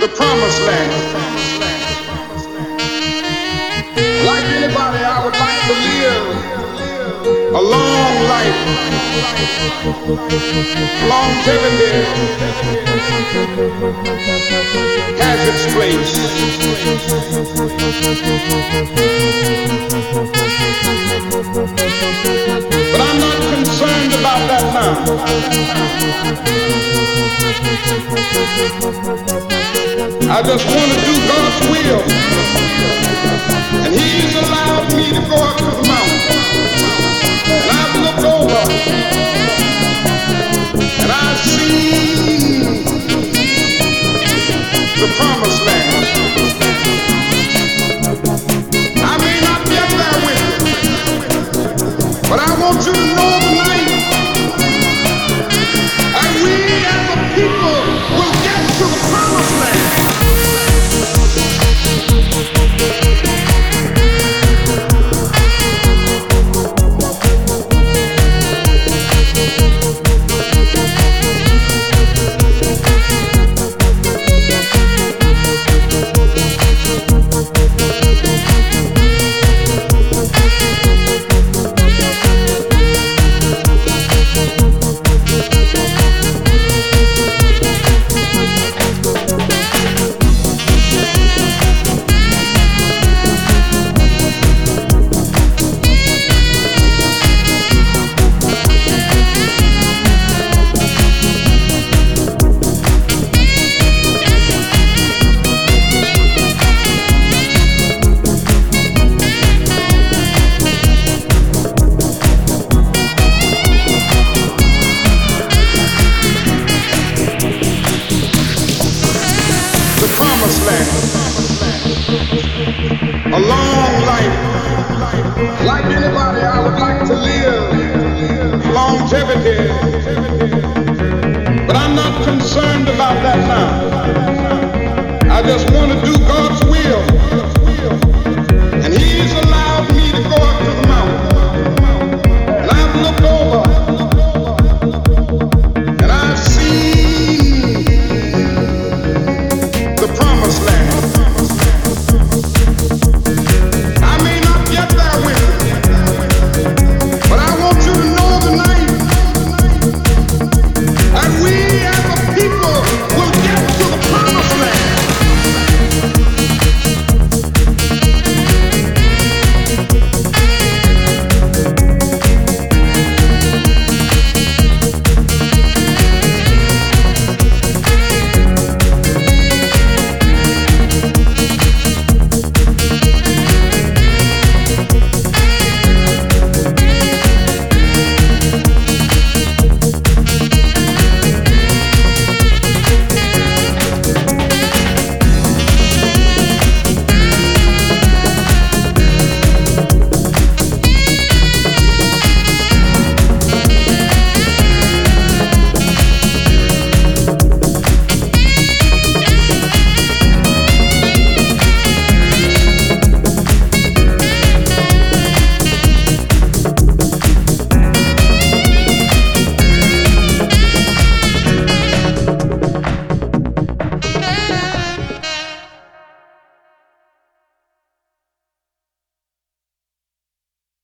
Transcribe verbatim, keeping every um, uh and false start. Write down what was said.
the promised land. Like anybody, I would like to live a long life. Longevity has its place. But I'm not concerned about that now. I just want to do God's will. And He's allowed me to go up to the mountain. And I've looked over and I see the promised land. I may not get there with you, but I want you to know tonight that we as a people will get to the promised land. A long life. Like anybody, I would like to live longevity. But I'm not concerned about that now. I just want